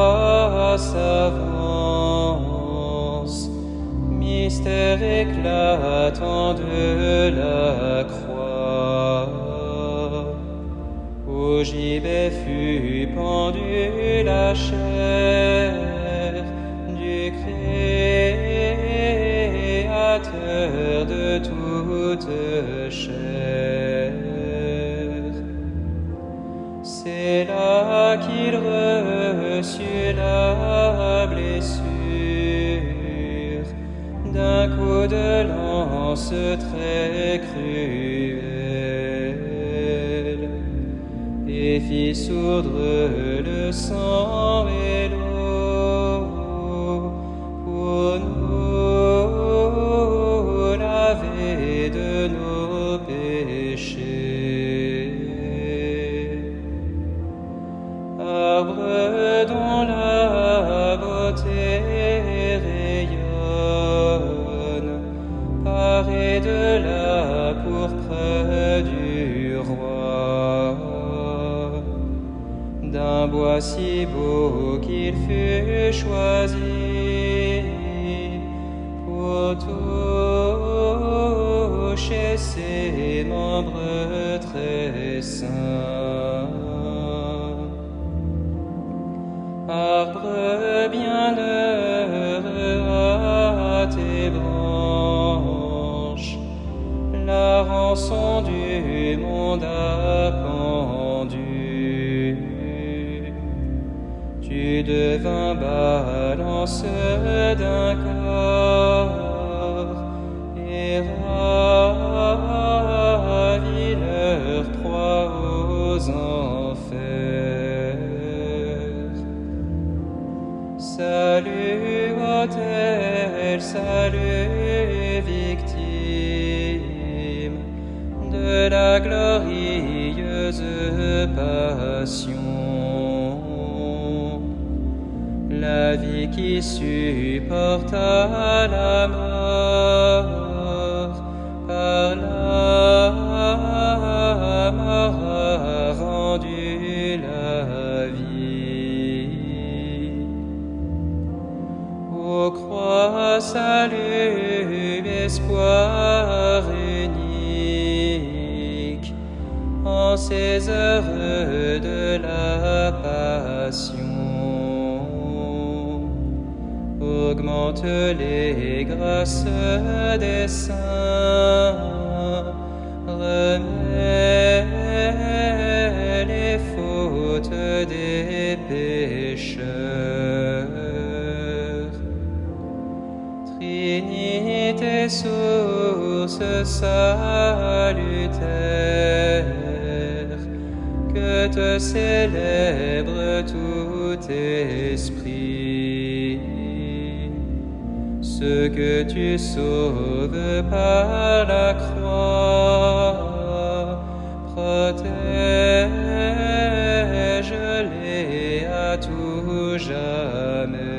grâce avance, mystère éclatant de la croix. Au gibet fut pendue la chair du Créateur de toute chair. C'est là qu'il reçut la blessure d'un coup de lance très cruel, et fit sourdre le sang et l'eau pour nous laver de nos péchés. Arbre dont la beauté rayonne, paré de la pourpre du roi, d'un bois si beau qu'il fut choisi pour toucher ses membres très saints. Arbre bienheureux à tes branches, la rançon du monde a pendu. Tu devins balance d'un corps et ravis leur proie aux enfers. Salut autel, salut victime de la glorieuse passion. La vie qui supporta la mort, par la mort a rendu la vie. Ô croix, salut, espoir unique, en ces heures de la passion. Augmente les grâces des saints, remets les fautes des pécheurs. Trinité, source salutaire, que te célèbre tout esprit. Ce que tu sauves par la croix, protège-les à tout jamais.